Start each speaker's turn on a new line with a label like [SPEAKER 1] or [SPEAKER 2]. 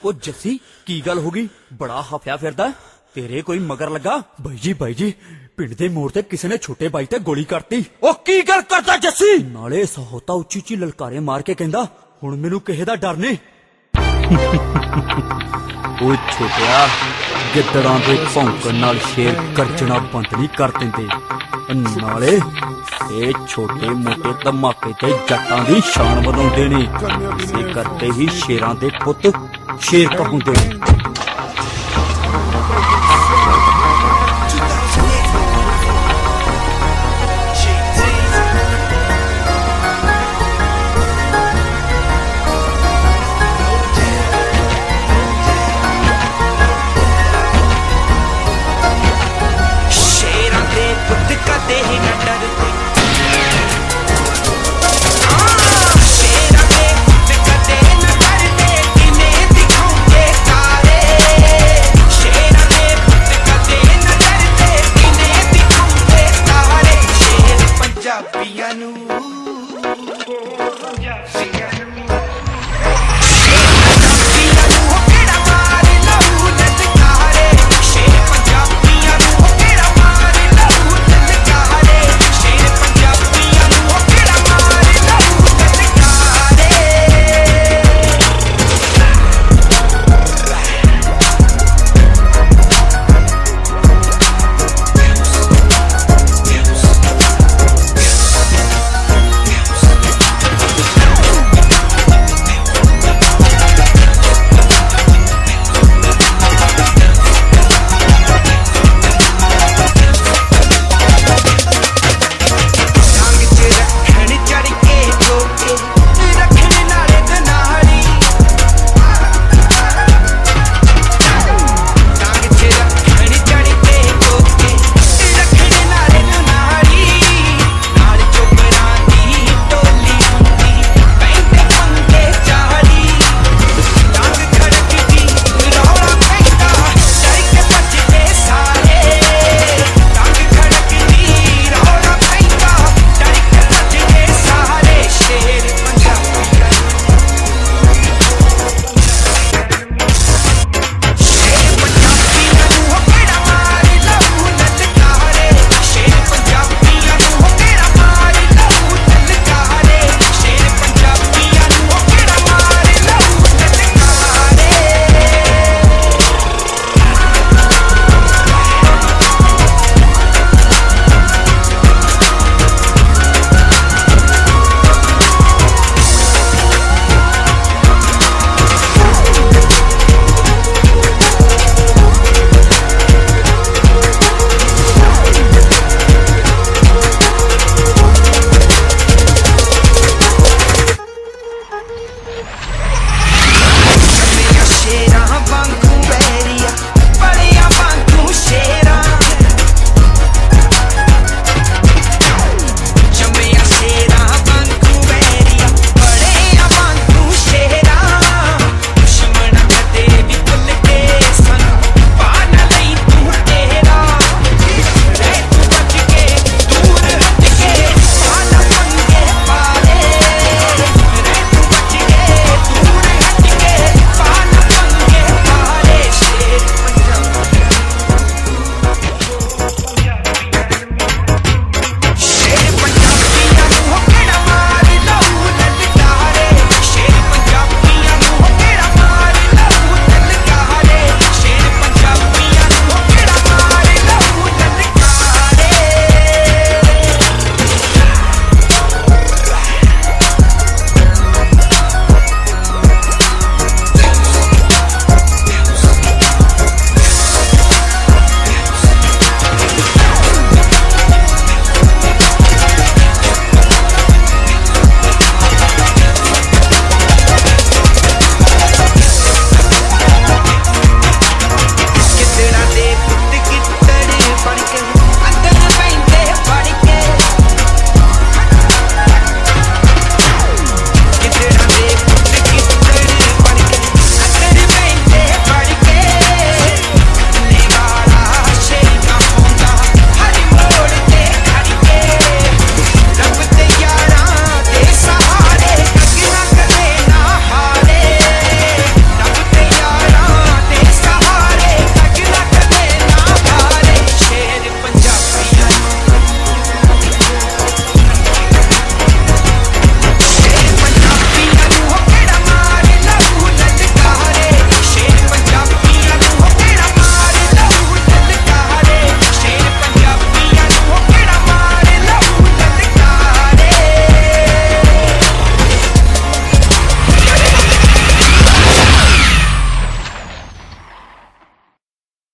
[SPEAKER 1] ਉਹ ਜੱਸੀ ਕੀ ਗੱਲ ਹੋ ਗਈ? ਬੜਾ ਹਫਿਆ ਫਿਰਦਾ। ਤੇਰੇ ਕੋਈ ਮਗਰ ਲੱਗਾ? ਬਾਈ ਜੀ ਪਿੰਡ ਦੇ ਮੋੜ ਤੇ ਕਿਸੇ ਨੇ ਛੋਟੇ ਬਾਈ ਤੇ ਗੋਲੀ ਕਰਤੀ। ਉਹ ਕੀ ਗੱਲ ਕਰਦਾ ਜੱਸੀ? ਨਾਲੇ ਸਹੋਤਾ ਉੱਚੀ ਉੱਚੀ ਲਲਕਾਰੇ ਮਾਰ ਕੇ ਕਹਿੰਦਾ ਹੁਣ ਮੈਨੂੰ ਕਿਸੇ ਦਾ ਡਰ ਨਹੀਂ। ਉਹ ਛੋਟਿਆ, ਗਿੱਦੜਾਂ ਦੇ ਭੌਂਕਣ ਨਾਲ ਸ਼ੇਰ ਗਰਜਣਾ ਬੰਦ ਨਹੀਂ ਕਰ ਦਿੰਦੇ। ਨਾਲੇ ਇਹ ਛੋਟੇ ਮੋਟੇ ਧਮਾਕੇ ਤੇ ਜੱਟਾਂ ਦੀ ਸ਼ਾਨ ਵਧਾਉਂਦੇ ਨੇ। ਇਸੇ ਕਰਕੇ ਹੀ ਸ਼ੇਰਾਂ ਦੇ ਪੁੱਤ ਸ਼ੇਰ ਕਹਾਉਂਦੇ ਨੇ।